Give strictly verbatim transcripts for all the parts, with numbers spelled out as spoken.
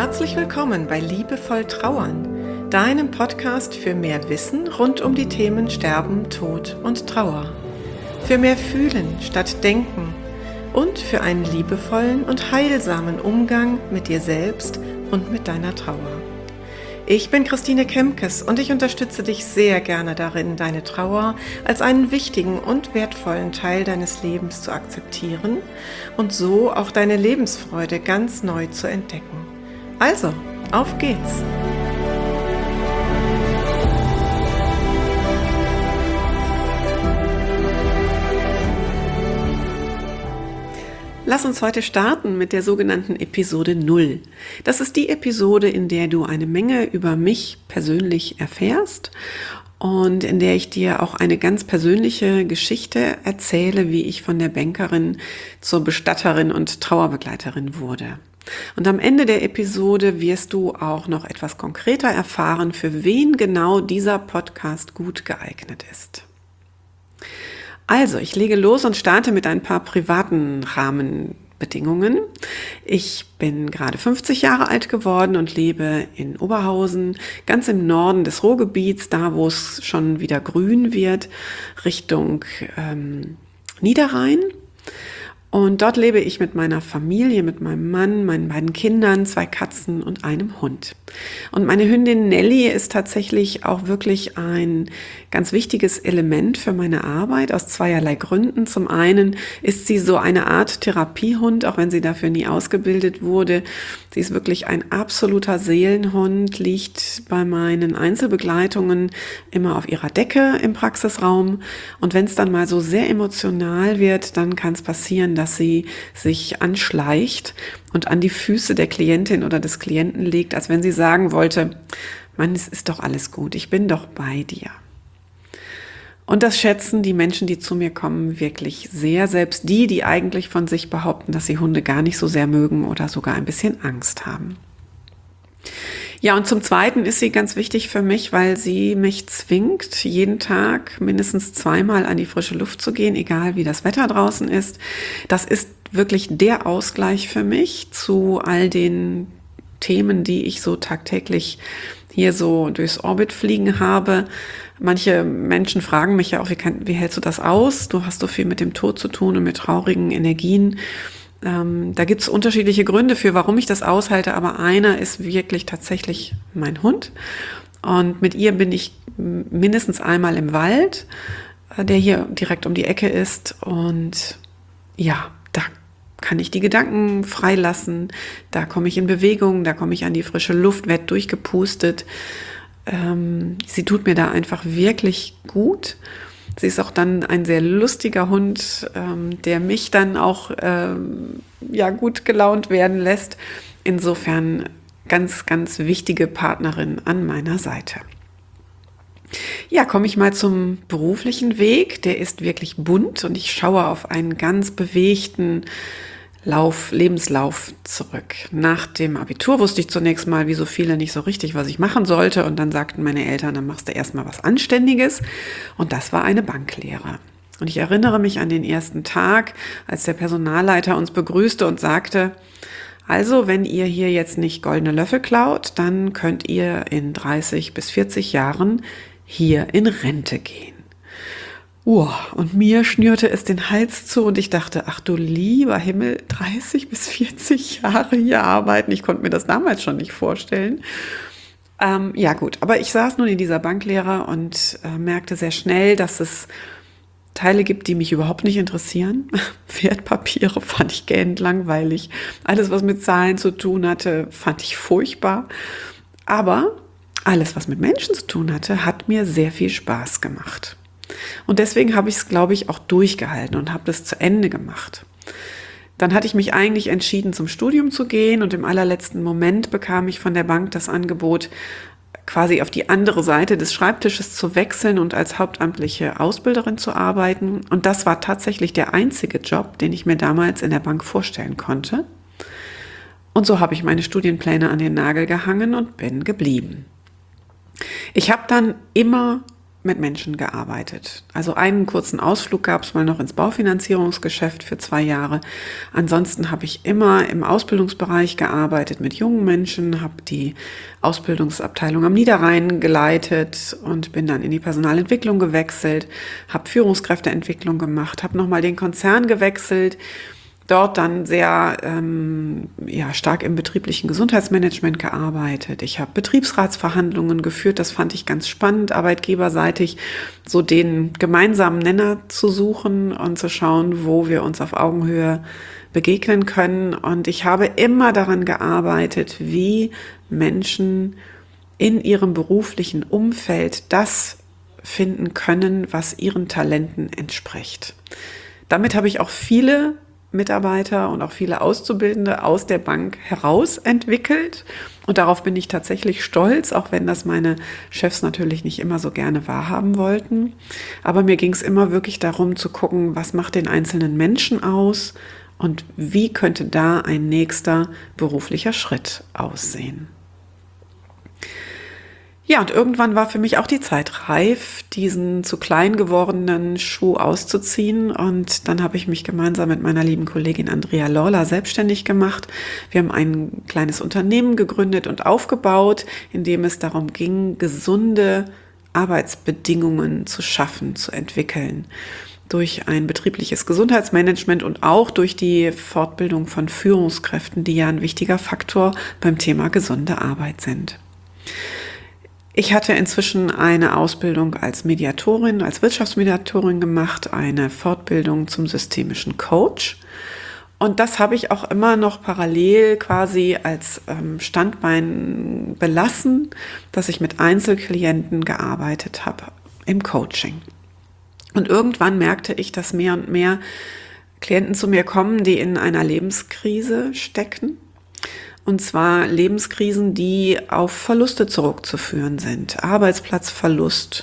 Herzlich willkommen bei Liebevoll Trauern, deinem Podcast für mehr Wissen rund um die Themen Sterben, Tod und Trauer. Für mehr Fühlen statt Denken und für einen liebevollen und heilsamen Umgang mit dir selbst und mit deiner Trauer. Ich bin Christine Kemkes und ich unterstütze dich sehr gerne darin, deine Trauer als einen wichtigen und wertvollen Teil deines Lebens zu akzeptieren und so auch deine Lebensfreude ganz neu zu entdecken. Also, auf geht's! Lass uns heute starten mit der sogenannten Episode null. Das ist die Episode, in der du eine Menge über mich persönlich erfährst und in der ich dir auch eine ganz persönliche Geschichte erzähle, wie ich von der Bankerin zur Bestatterin und Trauerbegleiterin wurde. Und am Ende der Episode wirst du auch noch etwas konkreter erfahren, für wen genau dieser Podcast gut geeignet ist. Also, ich lege los und starte mit ein paar privaten Rahmenbedingungen. Ich bin gerade fünfzig Jahre alt geworden und lebe in Oberhausen, ganz im Norden des Ruhrgebiets, da wo es schon wieder grün wird, Richtung ähm, Niederrhein. Und dort lebe ich mit meiner Familie, mit meinem Mann, meinen beiden Kindern, zwei Katzen und einem Hund. Und meine Hündin Nelly ist tatsächlich auch wirklich ein ganz wichtiges Element für meine Arbeit aus zweierlei Gründen. Zum einen ist sie so eine Art Therapiehund, auch wenn sie dafür nie ausgebildet wurde. Sie ist wirklich ein absoluter Seelenhund, liegt bei meinen Einzelbegleitungen immer auf ihrer Decke im Praxisraum. Und wenn es dann mal so sehr emotional wird, dann kann es passieren, dass sie sich anschleicht und an die Füße der Klientin oder des Klienten legt, als wenn sie sagen wollte, Mann, es ist doch alles gut, ich bin doch bei dir. Und das schätzen die Menschen, die zu mir kommen, wirklich sehr. Selbst die, die eigentlich von sich behaupten, dass sie Hunde gar nicht so sehr mögen oder sogar ein bisschen Angst haben. Ja, und zum Zweiten ist sie ganz wichtig für mich, weil sie mich zwingt, jeden Tag mindestens zweimal an die frische Luft zu gehen, egal wie das Wetter draußen ist. Das ist wirklich der Ausgleich für mich zu all den Themen, die ich so tagtäglich hier so durchs Orbit fliegen habe. Manche Menschen fragen mich ja auch, wie, kann, wie hältst du das aus? Du hast so viel mit dem Tod zu tun und mit traurigen Energien. Ähm, da gibt es unterschiedliche Gründe für, warum ich das aushalte, aber einer ist wirklich tatsächlich mein Hund. Und mit ihr bin ich mindestens einmal im Wald, der hier direkt um die Ecke ist. Und ja, da kann ich die Gedanken freilassen, da komme ich in Bewegung, da komme ich an die frische Luft, werde durchgepustet. Ähm, sie tut mir da einfach wirklich gut. Sie ist auch dann ein sehr lustiger Hund, ähm, der mich dann auch ähm, ja, gut gelaunt werden lässt. Insofern ganz, ganz wichtige Partnerin an meiner Seite. Ja, komme ich mal zum beruflichen Weg. Der ist wirklich bunt und ich schaue auf einen ganz bewegten Lauf, Lebenslauf zurück. Nach dem Abitur wusste ich zunächst mal, wie so viele, nicht so richtig, was ich machen sollte. Und dann sagten meine Eltern, dann machst du erstmal was Anständiges. Und das war eine Banklehre. Und ich erinnere mich an den ersten Tag, als der Personalleiter uns begrüßte und sagte, also wenn ihr hier jetzt nicht goldene Löffel klaut, dann könnt ihr in dreißig bis vierzig Jahren hier in Rente gehen. Oh, und mir schnürte es den Hals zu und ich dachte, ach du lieber Himmel, dreißig bis vierzig Jahre hier arbeiten. Ich konnte mir das damals schon nicht vorstellen. Ähm, ja gut, aber ich saß nun in dieser Banklehre und äh, merkte sehr schnell, dass es Teile gibt, die mich überhaupt nicht interessieren. Wertpapiere fand ich gähnend langweilig. Alles, was mit Zahlen zu tun hatte, fand ich furchtbar. Aber alles, was mit Menschen zu tun hatte, hat mir sehr viel Spaß gemacht. Und deswegen habe ich es, glaube ich, auch durchgehalten und habe das zu Ende gemacht. Dann hatte ich mich eigentlich entschieden, zum Studium zu gehen und im allerletzten Moment bekam ich von der Bank das Angebot, quasi auf die andere Seite des Schreibtisches zu wechseln und als hauptamtliche Ausbilderin zu arbeiten. Und das war tatsächlich der einzige Job, den ich mir damals in der Bank vorstellen konnte. Und so habe ich meine Studienpläne an den Nagel gehangen und bin geblieben. Ich habe dann immer mit Menschen gearbeitet. Also einen kurzen Ausflug gab es mal noch ins Baufinanzierungsgeschäft für zwei Jahre. Ansonsten habe ich immer im Ausbildungsbereich gearbeitet mit jungen Menschen, habe die Ausbildungsabteilung am Niederrhein geleitet und bin dann in die Personalentwicklung gewechselt, habe Führungskräfteentwicklung gemacht, habe nochmal den Konzern gewechselt, dort dann sehr ähm, ja, stark im betrieblichen Gesundheitsmanagement gearbeitet. Ich habe Betriebsratsverhandlungen geführt, das fand ich ganz spannend, arbeitgeberseitig so den gemeinsamen Nenner zu suchen und zu schauen, wo wir uns auf Augenhöhe begegnen können. Und ich habe immer daran gearbeitet, wie Menschen in ihrem beruflichen Umfeld das finden können, was ihren Talenten entspricht. Damit habe ich auch viele Mitarbeiter und auch viele Auszubildende aus der Bank heraus entwickelt. Und darauf bin ich tatsächlich stolz, auch wenn das meine Chefs natürlich nicht immer so gerne wahrhaben wollten. Aber mir ging es immer wirklich darum zu gucken, was macht den einzelnen Menschen aus und wie könnte da ein nächster beruflicher Schritt aussehen. Ja, und irgendwann war für mich auch die Zeit reif, diesen zu klein gewordenen Schuh auszuziehen. Und dann habe ich mich gemeinsam mit meiner lieben Kollegin Andrea Lorla selbstständig gemacht. Wir haben ein kleines Unternehmen gegründet und aufgebaut, in dem es darum ging, gesunde Arbeitsbedingungen zu schaffen, zu entwickeln. Durch ein betriebliches Gesundheitsmanagement und auch durch die Fortbildung von Führungskräften, die ja ein wichtiger Faktor beim Thema gesunde Arbeit sind. Ich hatte inzwischen eine Ausbildung als Mediatorin, als Wirtschaftsmediatorin gemacht, eine Fortbildung zum systemischen Coach. Und das habe ich auch immer noch parallel quasi als ähm, Standbein belassen, dass ich mit Einzelklienten gearbeitet habe im Coaching. Und irgendwann merkte ich, dass mehr und mehr Klienten zu mir kommen, die in einer Lebenskrise stecken. Und zwar Lebenskrisen, die auf Verluste zurückzuführen sind. Arbeitsplatzverlust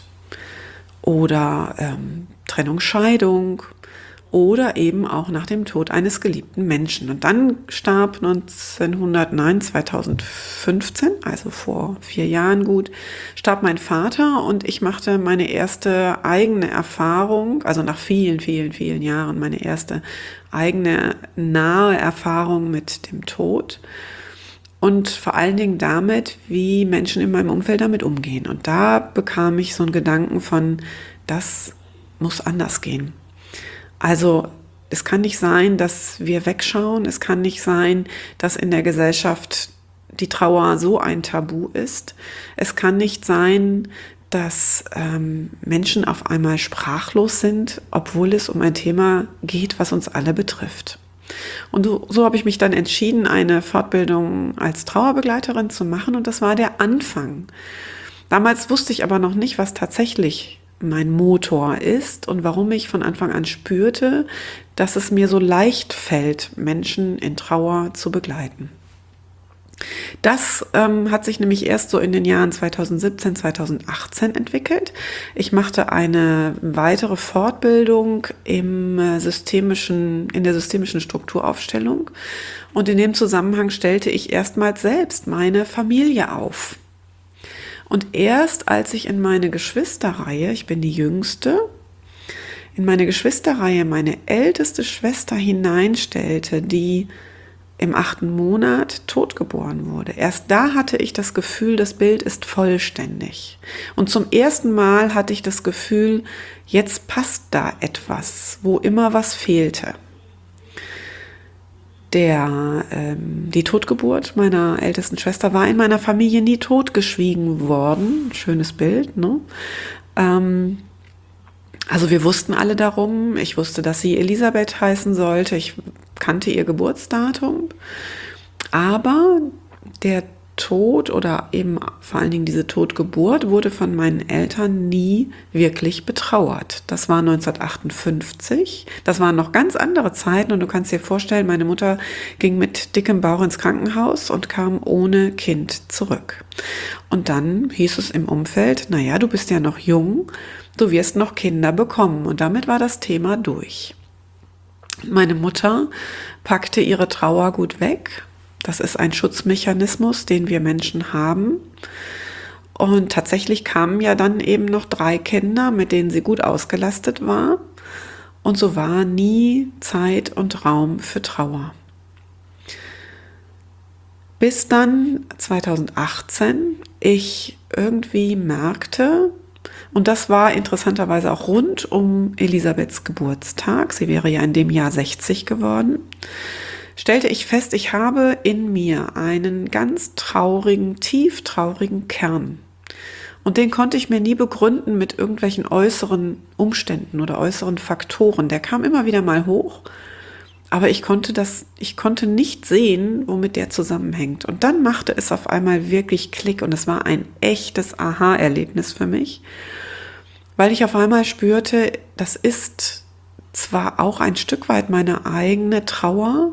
oder ähm, Trennung, Scheidung oder eben auch nach dem Tod eines geliebten Menschen. Und dann starb neunzehnhundert, nein, zweitausendfünfzehn, also vor vier Jahren gut, starb mein Vater und ich machte meine erste eigene Erfahrung, also nach vielen, vielen, vielen Jahren, meine erste eigene nahe Erfahrung mit dem Tod. Und vor allen Dingen damit, wie Menschen in meinem Umfeld damit umgehen. Und da bekam ich so einen Gedanken von, das muss anders gehen. Also es kann nicht sein, dass wir wegschauen. Es kann nicht sein, dass in der Gesellschaft die Trauer so ein Tabu ist. Es kann nicht sein, dass ähm, Menschen auf einmal sprachlos sind, obwohl es um ein Thema geht, was uns alle betrifft. Und so, so habe ich mich dann entschieden, eine Fortbildung als Trauerbegleiterin zu machen und das war der Anfang. Damals wusste ich aber noch nicht, was tatsächlich mein Motor ist und warum ich von Anfang an spürte, dass es mir so leicht fällt, Menschen in Trauer zu begleiten. Das ähm, hat sich nämlich erst so in den Jahren zweitausendsiebzehn, zweitausendachtzehn entwickelt. Ich machte eine weitere Fortbildung im äh, systemischen, in der systemischen Strukturaufstellung und in dem Zusammenhang stellte ich erstmals selbst meine Familie auf. Und erst als ich in meine Geschwisterreihe, ich bin die Jüngste, in meine Geschwisterreihe meine älteste Schwester hineinstellte, die im achten Monat totgeboren wurde. Erst da hatte ich das Gefühl, das Bild ist vollständig. Und zum ersten Mal hatte ich das Gefühl, jetzt passt da etwas, wo immer was fehlte. Der, ähm, die Totgeburt meiner ältesten Schwester war in meiner Familie nie totgeschwiegen worden. Schönes Bild, ne? Ähm, Also wir wussten alle darum. Ich wusste, dass sie Elisabeth heißen sollte. Ich kannte ihr Geburtsdatum. Aber der Tod oder eben vor allen Dingen diese Totgeburt wurde von meinen Eltern nie wirklich betrauert. Das war neunzehnhundertachtundfünfzig. Das waren noch ganz andere Zeiten und du kannst dir vorstellen, meine Mutter ging mit dickem Bauch ins Krankenhaus und kam ohne Kind zurück. Und dann hieß es im Umfeld, naja, du bist ja noch jung, du wirst noch Kinder bekommen. Und damit war das Thema durch. Meine Mutter packte ihre Trauer gut weg. Das ist ein Schutzmechanismus, den wir Menschen haben. Und tatsächlich kamen ja dann eben noch drei Kinder, mit denen sie gut ausgelastet war. Und so war nie Zeit und Raum für Trauer. Bis dann zweitausendachtzehn ich irgendwie merkte, und das war interessanterweise auch rund um Elisabeths Geburtstag, sie wäre ja in dem Jahr sechzig geworden, stellte ich fest, ich habe in mir einen ganz traurigen, tief traurigen Kern. Und den konnte ich mir nie begründen mit irgendwelchen äußeren Umständen oder äußeren Faktoren. Der kam immer wieder mal hoch, aber ich konnte das, ich konnte nicht sehen, womit der zusammenhängt. Und dann machte es auf einmal wirklich Klick und es war ein echtes Aha-Erlebnis für mich, weil ich auf einmal spürte, das ist zwar auch ein Stück weit meine eigene Trauer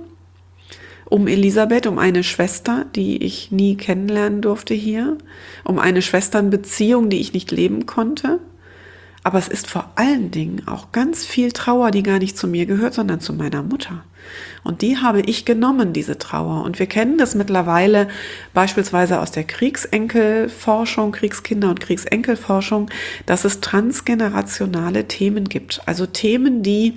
um Elisabeth, um eine Schwester, die ich nie kennenlernen durfte hier, um eine Schwesternbeziehung, die ich nicht leben konnte. Aber es ist vor allen Dingen auch ganz viel Trauer, die gar nicht zu mir gehört, sondern zu meiner Mutter. Und die habe ich genommen, diese Trauer. Und wir kennen das mittlerweile beispielsweise aus der Kriegsenkelforschung, Kriegskinder- und Kriegsenkelforschung, dass es transgenerationale Themen gibt. Also Themen, die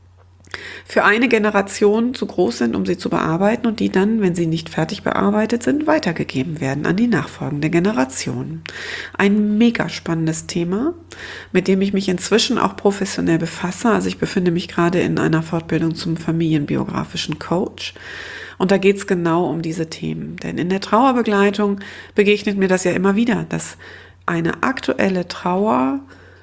für eine Generation zu groß sind, um sie zu bearbeiten und die dann, wenn sie nicht fertig bearbeitet sind, weitergegeben werden an die nachfolgende Generation. Ein mega spannendes Thema, mit dem ich mich inzwischen auch professionell befasse. Also ich befinde mich gerade in einer Fortbildung zum familienbiografischen Coach und da geht es genau um diese Themen. Denn in der Trauerbegleitung begegnet mir das ja immer wieder, dass eine aktuelle Trauer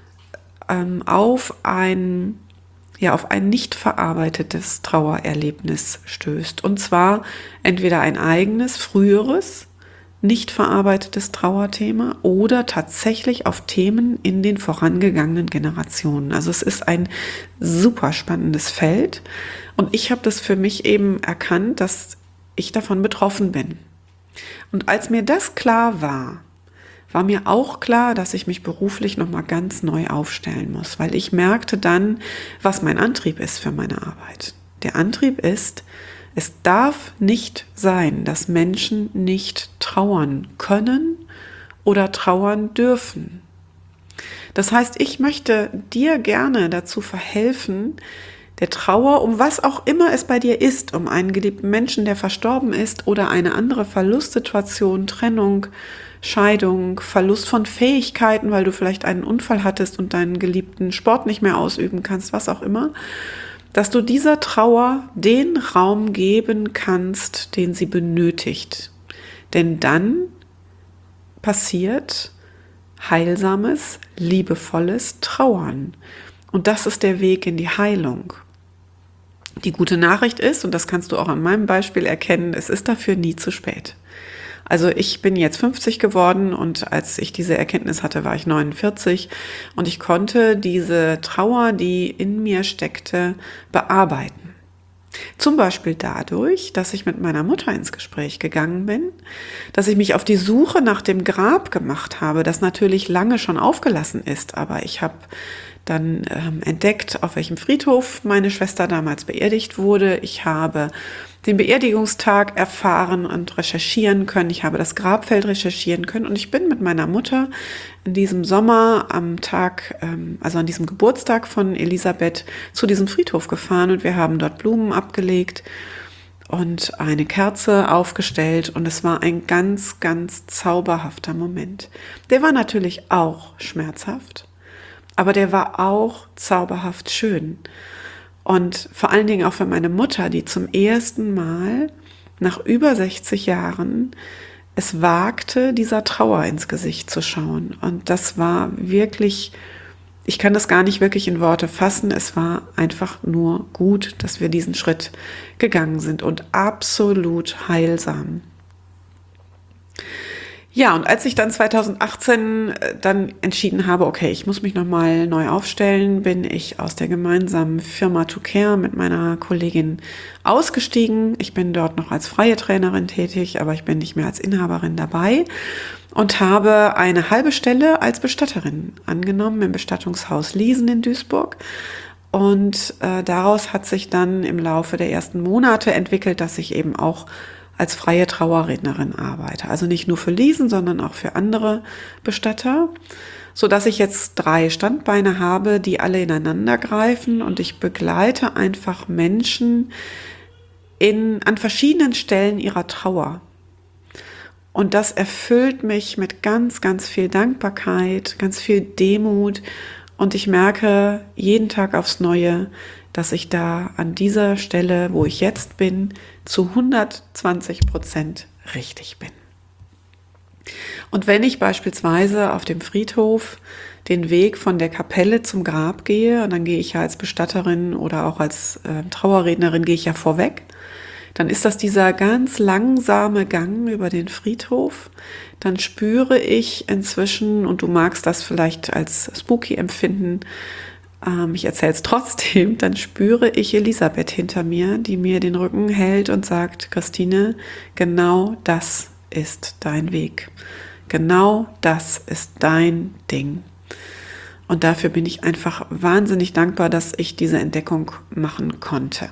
ähm, auf ein ja auf ein nicht verarbeitetes Trauererlebnis stößt. Und zwar entweder ein eigenes, früheres, nicht verarbeitetes Trauerthema oder tatsächlich auf Themen in den vorangegangenen Generationen. Also es ist ein super spannendes Feld und ich habe das für mich eben erkannt, dass ich davon betroffen bin. Und als mir das klar war, war mir auch klar, dass ich mich beruflich nochmal ganz neu aufstellen muss, weil ich merkte dann, was mein Antrieb ist für meine Arbeit. Der Antrieb ist, es darf nicht sein, dass Menschen nicht trauern können oder trauern dürfen. Das heißt, ich möchte dir gerne dazu verhelfen, der Trauer, um was auch immer es bei dir ist, um einen geliebten Menschen, der verstorben ist oder eine andere Verlustsituation, Trennung, Scheidung, Verlust von Fähigkeiten, weil du vielleicht einen Unfall hattest und deinen geliebten Sport nicht mehr ausüben kannst, was auch immer, dass du dieser Trauer den Raum geben kannst, den sie benötigt. Denn dann passiert heilsames, liebevolles Trauern. Und das ist der Weg in die Heilung. Die gute Nachricht ist, und das kannst du auch an meinem Beispiel erkennen, es ist dafür nie zu spät. Also ich bin jetzt fünfzig geworden und als ich diese Erkenntnis hatte, war ich neunundvierzig und ich konnte diese Trauer, die in mir steckte, bearbeiten. Zum Beispiel dadurch, dass ich mit meiner Mutter ins Gespräch gegangen bin, dass ich mich auf die Suche nach dem Grab gemacht habe, das natürlich lange schon aufgelassen ist, aber ich habe dann ähm, entdeckt, auf welchem Friedhof meine Schwester damals beerdigt wurde. Ich habe den Beerdigungstag erfahren und recherchieren können. Ich habe das Grabfeld recherchieren können und ich bin mit meiner Mutter in diesem Sommer am Tag, ähm, also an diesem Geburtstag von Elisabeth, zu diesem Friedhof gefahren und wir haben dort Blumen abgelegt und eine Kerze aufgestellt und es war ein ganz, ganz zauberhafter Moment. Der war natürlich auch schmerzhaft, aber der war auch zauberhaft schön. Und vor allen Dingen auch für meine Mutter, die zum ersten Mal nach über sechzig Jahren es wagte, dieser Trauer ins Gesicht zu schauen. Und das war wirklich, ich kann das gar nicht wirklich in Worte fassen, es war einfach nur gut, dass wir diesen Schritt gegangen sind und absolut heilsam. Ja, und als ich dann zweitausendachtzehn dann entschieden habe, okay, ich muss mich nochmal neu aufstellen, bin ich aus der gemeinsamen Firma To Care mit meiner Kollegin ausgestiegen. Ich bin dort noch als freie Trainerin tätig, aber ich bin nicht mehr als Inhaberin dabei und habe eine halbe Stelle als Bestatterin angenommen im Bestattungshaus Liesen in Duisburg. Und äh, daraus hat sich dann im Laufe der ersten Monate entwickelt, dass ich eben auch als freie Trauerrednerin arbeite. Also nicht nur für Liesen, sondern auch für andere Bestatter, sodass ich jetzt drei Standbeine habe, die alle ineinander greifen, und ich begleite einfach Menschen in, an verschiedenen Stellen ihrer Trauer. Und das erfüllt mich mit ganz, ganz viel Dankbarkeit, ganz viel Demut. Und ich merke jeden Tag aufs Neue, dass ich da an dieser Stelle, wo ich jetzt bin, zu hundertzwanzig Prozent richtig bin. Und wenn ich beispielsweise auf dem Friedhof den Weg von der Kapelle zum Grab gehe, und dann gehe ich ja als Bestatterin oder auch als äh, Trauerrednerin, gehe ich ja vorweg, dann ist das dieser ganz langsame Gang über den Friedhof. Dann spüre ich inzwischen, und du magst das vielleicht als spooky empfinden, ähm, ich erzähle es trotzdem, dann spüre ich Elisabeth hinter mir, die mir den Rücken hält und sagt: Christine, genau das ist dein Weg. Genau das ist dein Ding. Und dafür bin ich einfach wahnsinnig dankbar, dass ich diese Entdeckung machen konnte.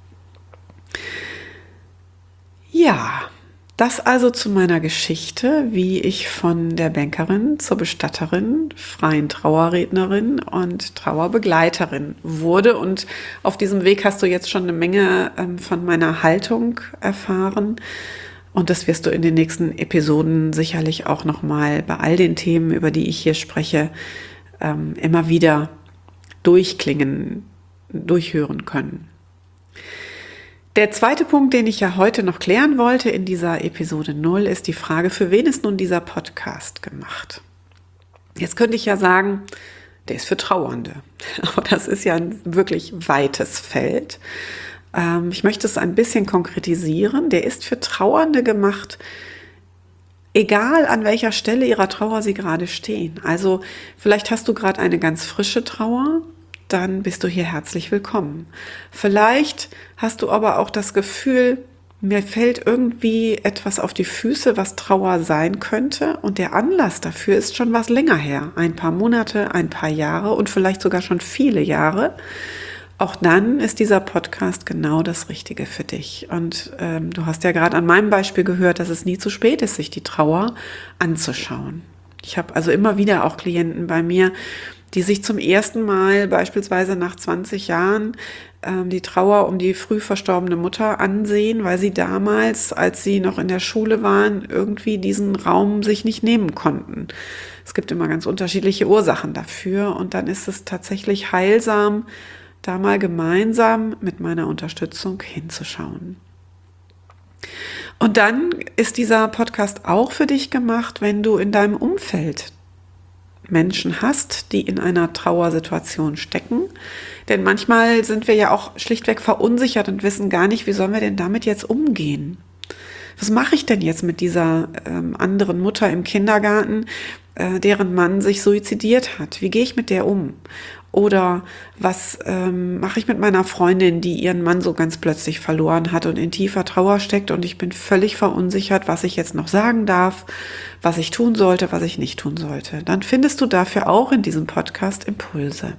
Ja, das also zu meiner Geschichte, wie ich von der Bankerin zur Bestatterin, freien Trauerrednerin und Trauerbegleiterin wurde. Und auf diesem Weg hast du jetzt schon eine Menge ähm, von meiner Haltung erfahren. Und das wirst du in den nächsten Episoden sicherlich auch nochmal bei all den Themen, über die ich hier spreche, ähm, immer wieder durchklingen, durchhören können. Der zweite Punkt, den ich ja heute noch klären wollte in dieser Episode null, ist die Frage, für wen ist nun dieser Podcast gemacht? Jetzt könnte ich ja sagen, der ist für Trauernde. Aber das ist ja ein wirklich weites Feld. Ähm, ich möchte es ein bisschen konkretisieren. Der ist für Trauernde gemacht, egal an welcher Stelle ihrer Trauer sie gerade stehen. Also vielleicht hast du gerade eine ganz frische Trauer, dann bist du hier herzlich willkommen. Vielleicht hast du aber auch das Gefühl, mir fällt irgendwie etwas auf die Füße, was Trauer sein könnte, und der Anlass dafür ist schon was länger her. Ein paar Monate, ein paar Jahre und vielleicht sogar schon viele Jahre. Auch dann ist dieser Podcast genau das Richtige für dich. Und ähm, du hast ja gerade an meinem Beispiel gehört, dass es nie zu spät ist, sich die Trauer anzuschauen. Ich habe also immer wieder auch Klienten bei mir, die sich zum ersten Mal beispielsweise nach zwanzig Jahren ähm, die Trauer um die früh verstorbene Mutter ansehen, weil sie damals, als sie noch in der Schule waren, irgendwie diesen Raum sich nicht nehmen konnten. Es gibt immer ganz unterschiedliche Ursachen dafür, und dann ist es tatsächlich heilsam, da mal gemeinsam mit meiner Unterstützung hinzuschauen. Und dann ist dieser Podcast auch für dich gemacht, wenn du in deinem Umfeld Menschen hast, die in einer Trauersituation stecken. Denn manchmal sind wir ja auch schlichtweg verunsichert und wissen gar nicht, wie sollen wir denn damit jetzt umgehen? Was mache ich denn jetzt mit dieser ähm, anderen Mutter im Kindergarten, äh, deren Mann sich suizidiert hat? Wie gehe ich mit der um? Oder was ähm, mache ich mit meiner Freundin, die ihren Mann so ganz plötzlich verloren hat und in tiefer Trauer steckt, und ich bin völlig verunsichert, was ich jetzt noch sagen darf, was ich tun sollte, was ich nicht tun sollte. Dann findest du dafür auch in diesem Podcast Impulse.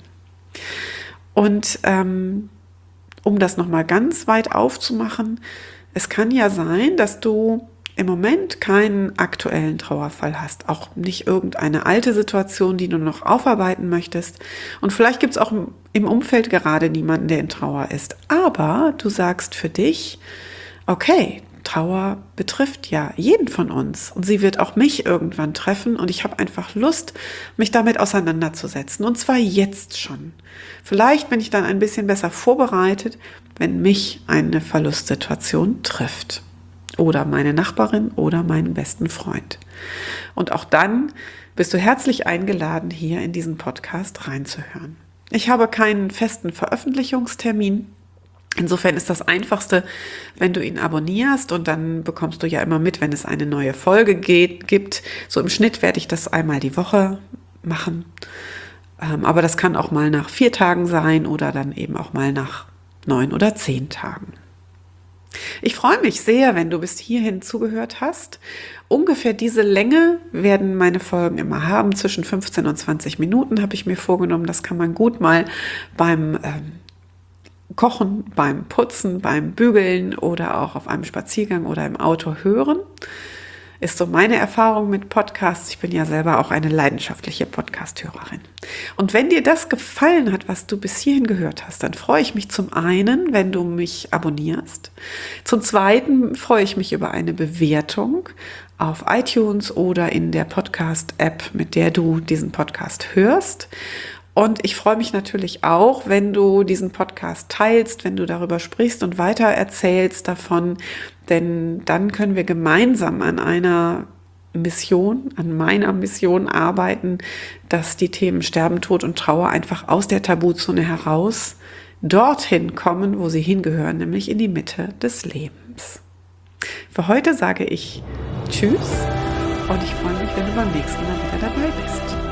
Und ähm, um das nochmal ganz weit aufzumachen, es kann ja sein, dass du im Moment keinen aktuellen Trauerfall hast, auch nicht irgendeine alte Situation, die du noch aufarbeiten möchtest. Und vielleicht gibt es auch im Umfeld gerade niemanden, der in Trauer ist. Aber du sagst für dich, okay, Trauer betrifft ja jeden von uns, und sie wird auch mich irgendwann treffen, und ich habe einfach Lust, mich damit auseinanderzusetzen, und zwar jetzt schon. Vielleicht bin ich dann ein bisschen besser vorbereitet, wenn mich eine Verlustsituation trifft. Oder meine Nachbarin oder meinen besten Freund. Und auch dann bist du herzlich eingeladen, hier in diesen Podcast reinzuhören. Ich habe keinen festen Veröffentlichungstermin. Insofern ist das Einfachste, wenn du ihn abonnierst, und dann bekommst du ja immer mit, wenn es eine neue Folge geht, gibt. So im Schnitt werde ich das einmal die Woche machen. Ähm, aber das kann auch mal nach vier Tagen sein oder dann eben auch mal nach neun oder zehn Tagen. Ich freue mich sehr, wenn du bis hierhin zugehört hast. Ungefähr diese Länge werden meine Folgen immer haben. Zwischen fünfzehn und zwanzig Minuten habe ich mir vorgenommen. Das kann man gut mal beim ähm, Kochen, beim Putzen, beim Bügeln oder auch auf einem Spaziergang oder im Auto hören. Ist so meine Erfahrung mit Podcasts. Ich bin ja selber auch eine leidenschaftliche Podcast-Hörerin. Und wenn dir das gefallen hat, was du bis hierhin gehört hast, dann freue ich mich zum einen, wenn du mich abonnierst. Zum zweiten freue ich mich über eine Bewertung auf iTunes oder in der Podcast-App, mit der du diesen Podcast hörst. Und ich freue mich natürlich auch, wenn du diesen Podcast teilst, wenn du darüber sprichst und weiter erzählst davon, denn dann können wir gemeinsam an einer Mission, an meiner Mission arbeiten, dass die Themen Sterben, Tod und Trauer einfach aus der Tabuzone heraus dorthin kommen, wo sie hingehören, nämlich in die Mitte des Lebens. Für heute sage ich Tschüss und ich freue mich, wenn du beim nächsten Mal wieder dabei bist.